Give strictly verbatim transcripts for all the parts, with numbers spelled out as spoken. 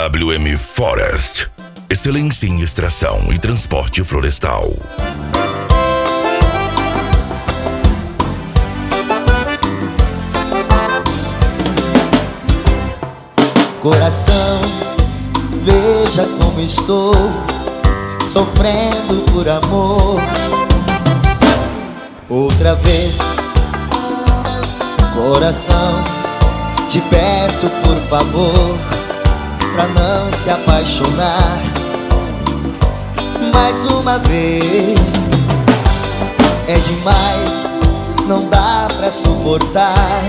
W M Forest. Excelência em extração e transporte florestal. Coração, veja como estou, sofrendo por amor. Outra vez, coração, te peço por favor, pra não se apaixonar mais uma vez. É demais, não dá pra suportar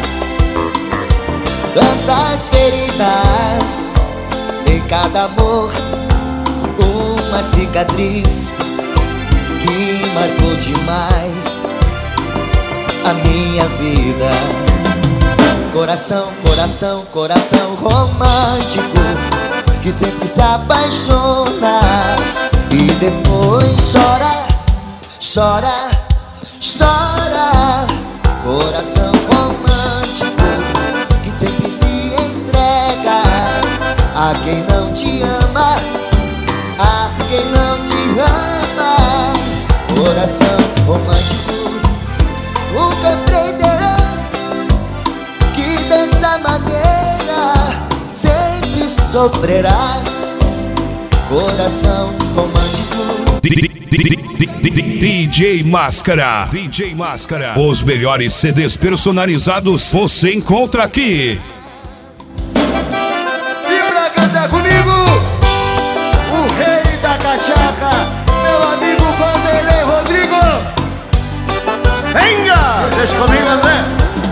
tantas feridas, em cada amor uma cicatriz que marcou demais a minha vida. Coração, coração, coração romântico, que sempre se apaixona e depois chora, chora, chora. Coração romântico, que sempre se entrega a quem não te ama, a quem não te ama. Coração romântico, nunca aprenderás que dessa maneira sempre sofrerás. Coração romântico. D J Máscara. D J Máscara. Os melhores C Ds personalizados você encontra aqui. E pra cantar comigo, o rei da cachaca, meu amigo Vanderlei Rodrigo. Venga! Deixa comigo, André.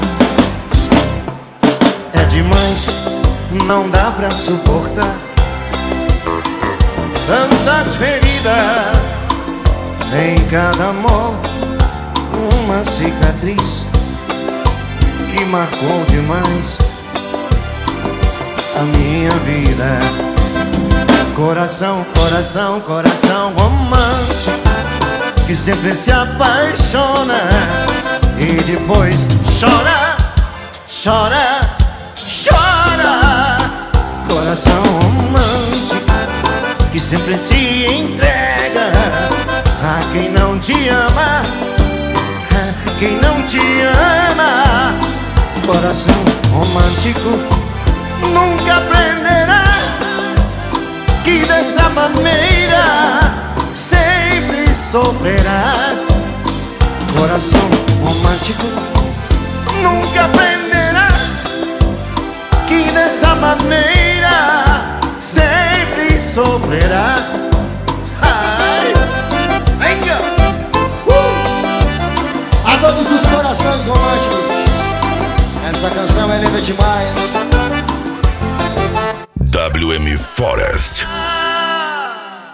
É demais, não dá pra suportar tantas feridas, em cada amor uma cicatriz que marcou demais a minha vida. Coração, coração, coração romântico, que sempre se apaixona e depois chora, chora, chora. Coração romântico, que sempre se entrega a quem não te ama, a quem não te ama. Coração romântico, nunca aprenderá que dessa maneira sempre sofrerás. Coração romântico, nunca aprenderá que dessa maneira sempre sofrerá. Ai, venga! Uh! A todos os corações românticos, essa canção é linda demais. W M Forest.